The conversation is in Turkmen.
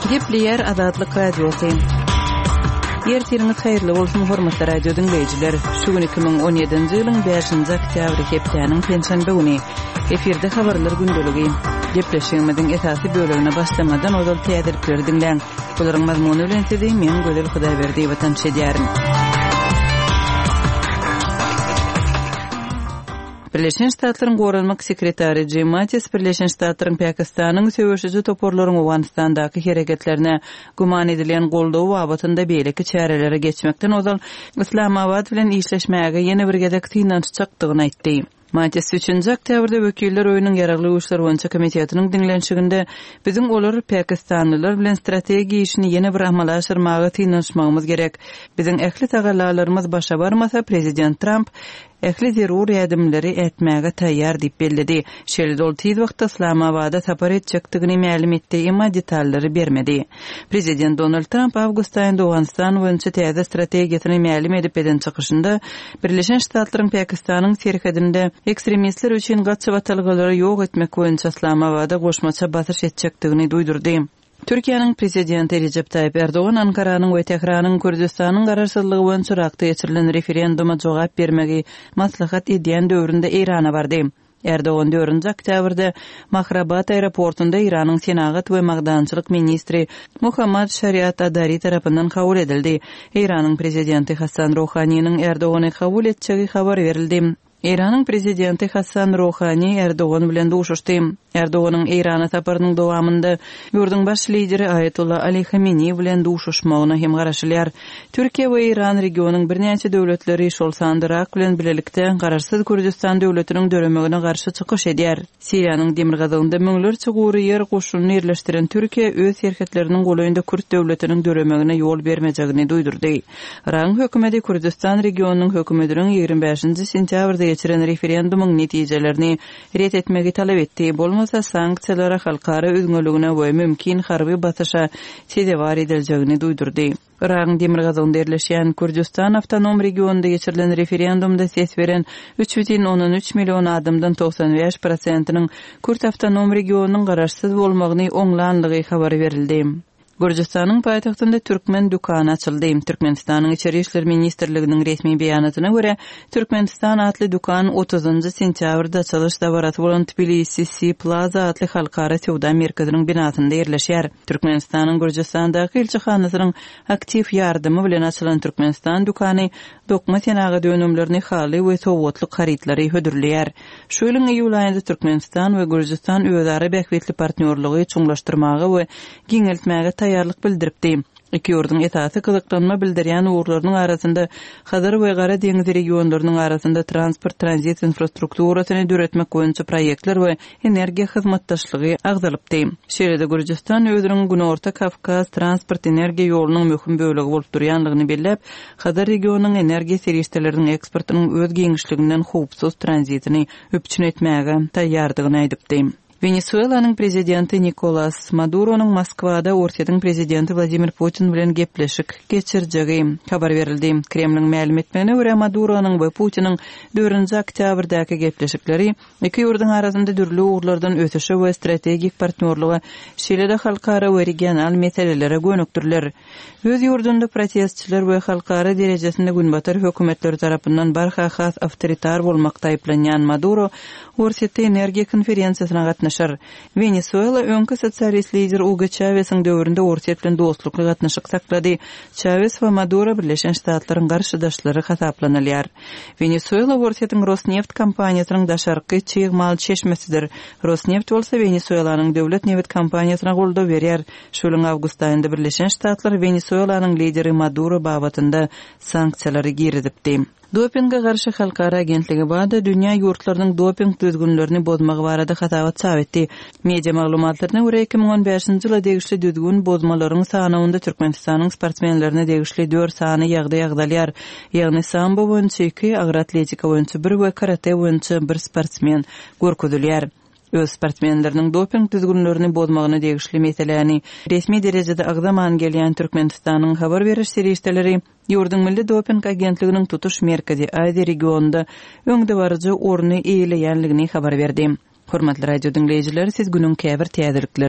Gepleyer Azatlyk Radiosu. Ertiriniz hayırlı bolsun hormatly radio dinleyijiler. Şu gün 2017-nji ýylyň 5-nji oktýabry hepdeniň pensiýa güni. Efirde habarlar gündöligi. Gepleşigimiziň esasy bölümine başlamadan ozal täzirlikleri dinleň. Bularyň mazmuny bilen sizi men Gözel Hudaýberdi watan şedýärim. Birleşen Ştatlaryň Goralmak sekretary Jim Mattis Birleşen Ştatlaryň Pakistanyň söwüşüji toporlaryň Awganistandaky hereketlerine guman edilen goldawy babatynda beýleki çärelere geçmekden ozal Islamabad bilen işleşmäge ýene bir gezek tynançakdygyny aýtdy. Mattis 3-nji oktýabrda wekiller oýunyň ýaragly işler boýunça komitetiniň dinlenşiginde biziň olar Pakistanlylar bilen strategiýa işini ýene bir amala aşyrmagy tynanşmagymyz gerek. Biziň ähli tagalarlarymyz başa barmasa Prezident Trump ähli zerur ýardymlary etmäge taýýar diýip bellidi. Şeýle ol tiz wagtda Islamabada tapar etjekdigini ma'lum etdi, emma detallary bermedi. Prezident Donald Trump awgust aýynda Awganistan boýunça täze strategiýasyny ma'lum edip eden çykyşynda Birleşen Ştatlaryň Pakistanyň serhedinde ekstremistler üçin gaçy watalgalary ýok etmek boýunça Islamabada goşmaça basyş etjekdigini duýdurdy. Türkiýanyň prezidenti Recep Tayyip Erdoğan Ankaranyň we Tehranyň Kürdistanyň gararsızlygy boýunça Irakda geçirilen referenduma jogap bermegi maslahat edýän döwründe Irana bardy. Erdoğan 4-nji oktýabrda Mahrabat aeroportunda Iranyň senagat we magdançylyk ministri Muhammad Şeriat Adari tarapyndan kabul edildi. Iranyň prezidenti Hasan Rohanyň Erdoğany kabul etjegi habar berildi. Iranyň prezidenti Hasan Rohany Erdoğan bilen duşuşdy. Erdoğanyň Irana taparynyň dowamında ýurdun baş lideri Ayatollah Ali Khamenei bilen duşuşmagyna hem garaşylýar. Türkiýe we Iran regionynyň birnäçe döwletleri şol sandyrak bilen bilelikde gararsyz Kürdistan döwletiniň döremegine garşy çykyş edýär. Siriýanyň Demirgazynda müňlerçe gury ýer goşunyny ýerleşdiren Türkiýe öz serhetleriniň golaýynda Kürt döwletiniň döremegine ýol bermejegini duýdurdy. Iran hökümeti Kürdistan regionynyň hökümetiniň 25-nji sentýabrda geçiren referendumyň netijelerini ret etmegi talap etdi. Bolmasa sanksiýalara halkara özgürlügine we mümkin harby basışa sedebar ediljegini duýdurdy. Iran Demirgazynda ýerleşýän Kürdistan awtonom regionunda geçirilen referendumda ses beren 3,13 million adamdan 95%-iniň Kürt awtonom regionunyň garaşsyz bolmagyny oňlanlygy habar berildi. Gürjistanyň paýtagtynda türkmen dukany açyldy. Türkmenistanyň Içeri işler ministrliginiň resmi beýanatyna görä, Türkmenistan atly dukan 30-njy sentýabrda açylyş dabaraty bolan Tbilisi Plaza atly halkara sowda merkeziniň binasynda ýerleşýär. Türkmenistanyň Gürjistandaky elçihanasynyň aktiv ýardymy bilen açylan Türkmenistan dukany dokma senaga dönümlerini haly we sowatlyk harytlary hödürleýär. Şu ýylyň iýul aýynda Türkmenistan we Gürjistan özara bähwetli partnerligy çuňlaşdyrmagy we giňeltmäge taýýarlyk bildiripdi. Iki ýurdun esasy kızyklanma bildirýän uğurlarynyň arasynda Hazar we Gara deňizi regionlarynyň arasynda transit infrastrukturasyny döretmek boýunça proýektler we energiýa hyzmatdaşlygy agzalypdy. Şeýle-de Gürjistan özüniň Günorta Kafkaz transport energiýa ýolunyň möhüm bölegi bolup durýanlygyny bellep, Hazar regionynyň energiýa serişdeleriniň eksportynyň öz giňişliginden howpsuz transitini öpçün etmäge taýýardygyny aýdypdy. Venezuelanyň prezidenti Nicolas Maduro'nun Moskwada ortadan prezidenti Vladimir Putin bilen gepleşik geçirjegi habar berildi. Kremliň ma'lum etmegine görä Maduro'nun we Putiniň 4-nji oktýabrdaky gepleşikleri iki ýurdun arasynda dürli uğurlardan ötüşi we strategik partnerligi şeýle-de halkara we regional meselelere gönükdirler. Öz ýurdunda protestçiler we halkara derejesinde günbatar hökümetleri tarapyndan barha has awtoritar bolmakda aýplanýan Maduro Orsetde energiýa konferensiýasyna gatnaşar. Venezuela öňkü sosialist lider Hugo Chávez'iň döwründe Orset bilen dostlukly gatnaşyk saklady. Chávez we Maduro Birleşen Ştatlaryň garşydaşlary hasaplanylýar. Venezuela Orset'in Rosneft kompaniýasynyň daşarky çyýgmal çeşmesidir. Rosneft bolsa Venezuelanyň döwlet neft kompaniýasyna goldaw berýär. Şonuň awgust aýynda Birleşen Ştatlar Venezuelanyň lideri Maduro babatynda sanksiýalary girdipdi. Dopingga garşy halkara agentligi bada dünýä ýurtlarynyň doping düzgünlerini bozmagy barada hatabat çap etdi. Media maglumatlaryna görä 2015-nji ýylda degişli düzgün bozmalaryň sanawynda Türkmenistanyň sportmenlerine degişli 4 sany ýagdaýlar, ýagny sambo boýunça 2, agro atletika boýunça 1 we karate boýunça 1 sportsmen görkezilýär. Öz sportmenleriniň doping düzgünlerini bozmagyna degişli meseleni resmi derejede agdaman gelýän Türkmenistanyň habar beriş serişdeleri ýurdun milli doping agentliginiň tutuş merkezi Aziýa regionunda öňde barjy orny eýleýänligini habar berdi. Hormatly radio dinleyijiler, siz günüň käbir täzirlikleri